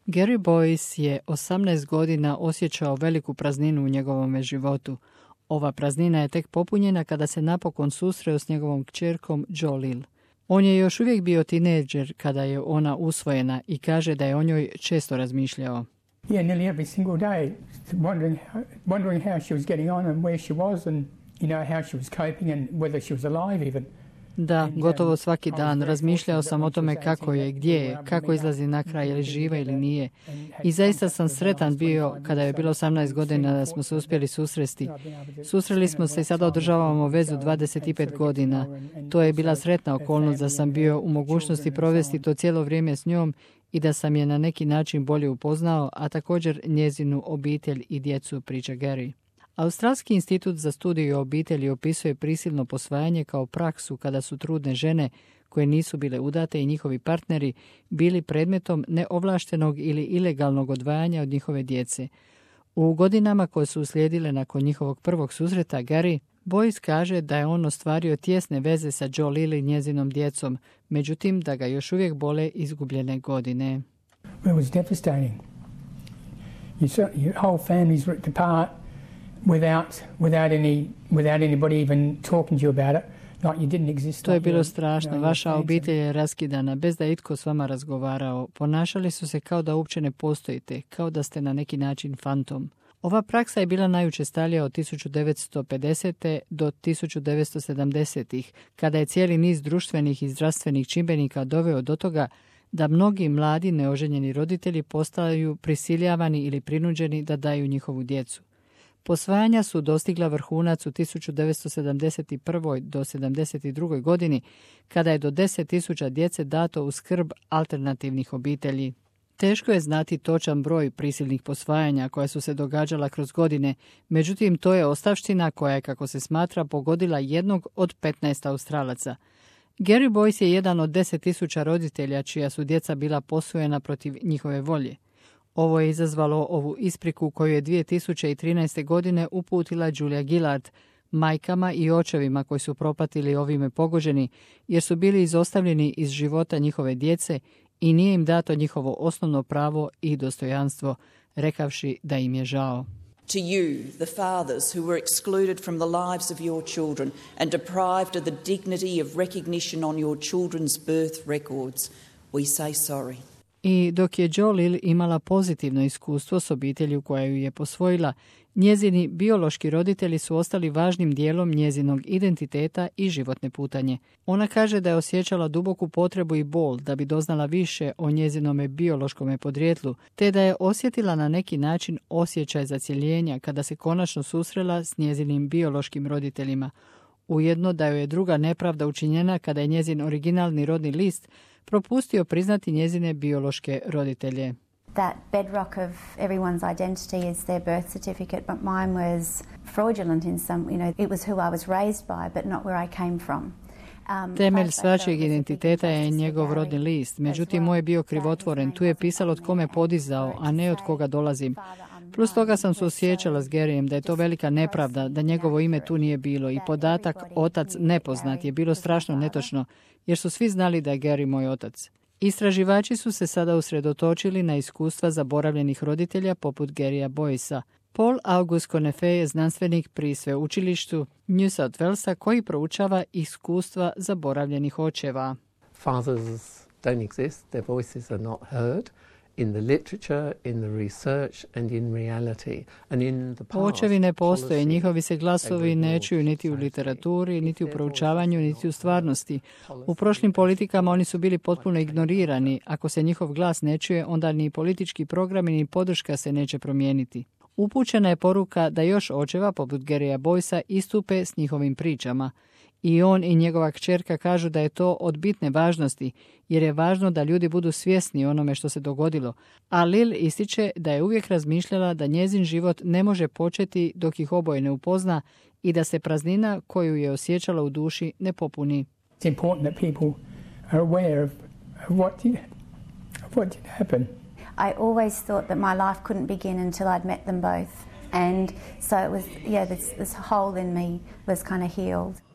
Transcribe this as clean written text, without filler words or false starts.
Gary Boyce je 18 godina osjećao veliku prazninu u njegovom životu. Ova praznina je tek popunjena kada se napokon susreo s njegovom kćerkom Jolil. On je još uvijek bio tinejdžer kada je ona usvojena i kaže da je o njoj često razmišljao. Yeah, nearly every single day, wondering how she was getting on and where she was and, how she was coping and whether she was alive even. Da, gotovo svaki dan razmišljao sam o tome kako je, gdje je, kako izlazi na kraj, je li živa ili nije. I zaista sam sretan bio kada je bilo 18 godina da smo se uspjeli susresti. Susreli smo se i sada održavamo vezu 25 godina. To je bila sretna okolnost da sam bio u mogućnosti provesti to cijelo vrijeme s njom i da sam je na neki način bolje upoznao, a također njezinu obitelj i djecu, priča Gary. Australski institut za studiju obitelji opisuje prisilno posvajanje kao praksu kada su trudne žene koje nisu bile udate i njihovi partneri bili predmetom neovlaštenog ili ilegalnog odvajanja od njihove djece. U godinama koje su uslijedile nakon njihovog prvog susreta, Gary Boyce kaže da je on ostvario tjesne veze sa Jolil i njezinom djecom, međutim da ga još uvijek bole izgubljene godine. It was devastating. Your whole family's ripped apart. Without anybody even talking to you about it, like you didn't exist. To je bilo strašno. Vaša obitelj je raskidana, bez da itko s vama razgovarao. Ponašali su se kao da uopće ne postojite, kao da ste na neki način fantom. Ova praksa je bila najučestalija od 1950. do 1970. kada je cijeli niz društvenih i zdravstvenih čimbenika doveo do toga da mnogi mladi neoženjeni roditelji postaju prisiljavani ili prinuđeni da daju njihovu djecu. Posvajanja su dostigla vrhunac u 1971. do 1972. godini, kada je do 10.000 djece dato u skrb alternativnih obitelji. Teško je znati točan broj prisilnih posvajanja koja su se događala kroz godine, međutim to je ostavština koja je, kako se smatra, pogodila jednog od 15 Australaca. Gary Boyce je jedan od 10.000 roditelja čija su djeca bila posvojena protiv njihove volje. Ovo je izazvalo ovu ispriku koju je 2013. godine uputila Julia Gillard, majkama i očevima koji su propatili ovime pogođeni, jer su bili izostavljeni iz života njihove djece i nije im dato njihovo osnovno pravo i dostojanstvo, rekavši da im je žao. To you, the fathers who were excluded from the lives of your children and deprived of the dignity of recognition on your children's birth records, we say sorry. I dok je Jolil imala pozitivno iskustvo s obitelju koja ju je posvojila, njezini biološki roditelji su ostali važnim dijelom njezinog identiteta i životne putanje. Ona kaže da je osjećala duboku potrebu i bol da bi doznala više o njezinome biološkome podrijetlu, te da je osjetila na neki način osjećaj zacjeljenja kada se konačno susrela s njezinim biološkim roditeljima. Ujedno da joj je druga nepravda učinjena kada je njezin originalni rodni list propustio priznati njezine biološke roditelje. That bedrock of everyone's identity is their birth certificate, but mine was fraudulent in some, it was who I was raised by, but not where I came from. Temelj svačijeg identiteta je njegov rodni list, međutim moj je bio krivotvoren, tu je pisalo od kome podizao, a ne od koga dolazim. Plus toga sam se osjećala s Garyjem da je to velika nepravda, da njegovo ime tu nije bilo i podatak otac nepoznat je bilo strašno netočno, jer su svi znali da je Gary moj otac. Istraživači su se sada usredotočili na iskustva zaboravljenih roditelja poput Garyja Boycea. Paul August Conefe je znanstvenik pri sveučilištu New South Walesa koji proučava iskustva zaboravljenih očeva. Fathers don't exist, their voices are not heard. In the literature, in the research and in reality. And in the past, očevi ne postoje, njihovi se glasovi ne čuju niti u literaturi, niti u proučavanju, niti u stvarnosti. U prošlim politikama oni su bili potpuno ignorirani. Ako se njihov glas ne čuje, onda ni politički programi ni podrška se neće promijeniti. Upućena je poruka da još očeva, poput Garyja Boycea, istupe s njihovim pričama. I on i njegova kćerka kažu da je to od bitne važnosti, jer je važno da ljudi budu svjesni onome što se dogodilo. A Lil ističe da je uvijek razmišljala da njezin život ne može početi dok ih oboje ne upozna i da se praznina koju je osjećala u duši ne popuni. It's important that people are aware of what did happen. I always thought that my life couldn't begin until I'd met them both. And so it was, this hole in me was kind of healed.